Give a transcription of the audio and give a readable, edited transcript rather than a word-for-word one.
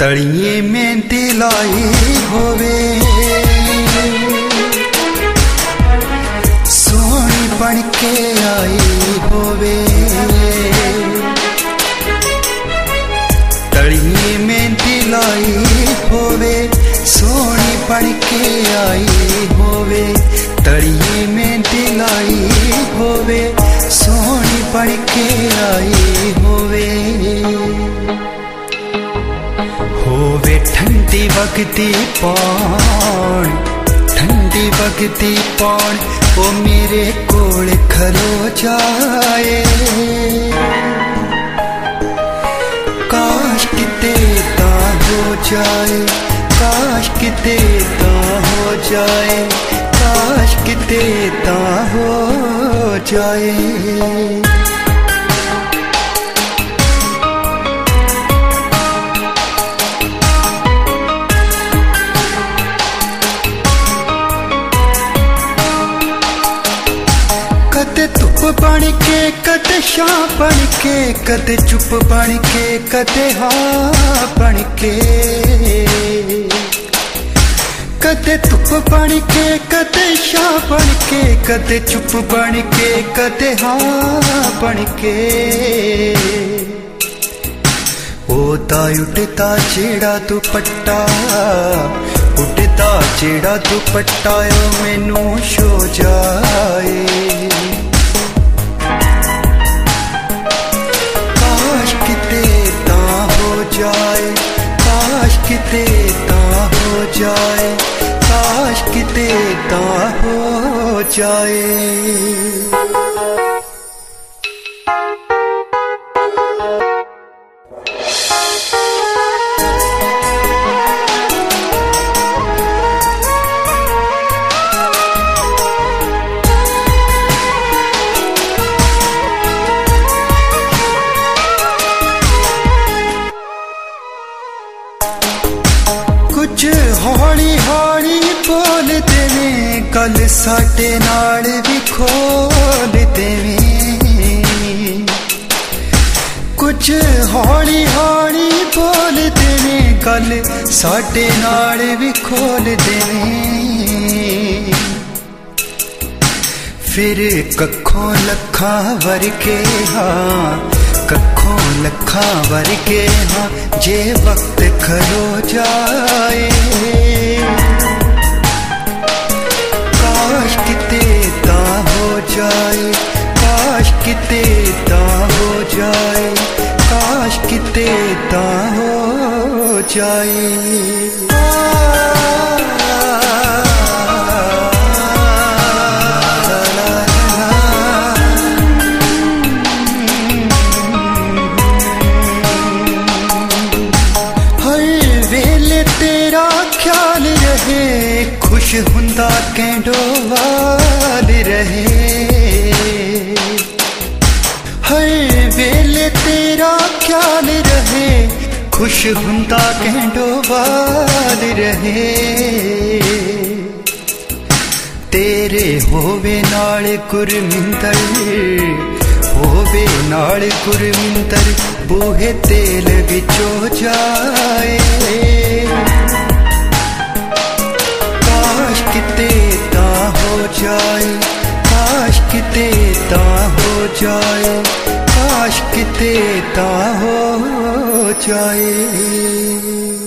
तड़िए मेहंदी लाई होवे, सोहनी बन के आई होवे। तड़िए मेहंदी लाई होवे, सोहनी बन के आई होवे। तड़िए मेहंदी लाई होवे, सोहनी बन के आई होवे। होवे ठंडी वगदी पौन, ठंडी वगदी पौन, ओ मेरे कोल खलो जाए। काश किते ता हो जाए, काश किते ता हो जाए, काश किते ता हो जाए। कदे धुप बन के कदे छां बन के, कदे चुप बन के कदे हाँ बन के। कदे धुप बन के कदे छां बन के, कदे चुप बन के कदे हाँ बन के। ओदा उड़दा जेड़ा दुपट्टा, उड़दा जेड़ा दुपट्टा ओ मैनू छो जाए। काश किते ता हो जाए, काश किते ता हो जाए, काश किते ता हो जाए। कुछ हौली हौली बोल देवे, गल साडे नाल भी खोल देवे। कुछ हौली हौली बोल देवे, गल साडे नाल भी खोल देवे। फिर कखों लखां वर्गे हाँ, कखों लखां वर्गे हाँ, जे वक्त खलो जाए। काश किते ता हो जाए, काश किते ता हो जाए, काश किते ता हो जाए। खुश हुंदा कैंडो वाल रहे, हर वेले तेरा ख्याल रहे। खुश हुंदा कैंडो वाल रहे, तेरे होवे नाल गुरमिंदर, होवे नाल गुरमिंदर, बूहे तेल विचो जाए। काश किते ता हो जाए, काश किते ता हो जाए, काश किते ता हो जाए।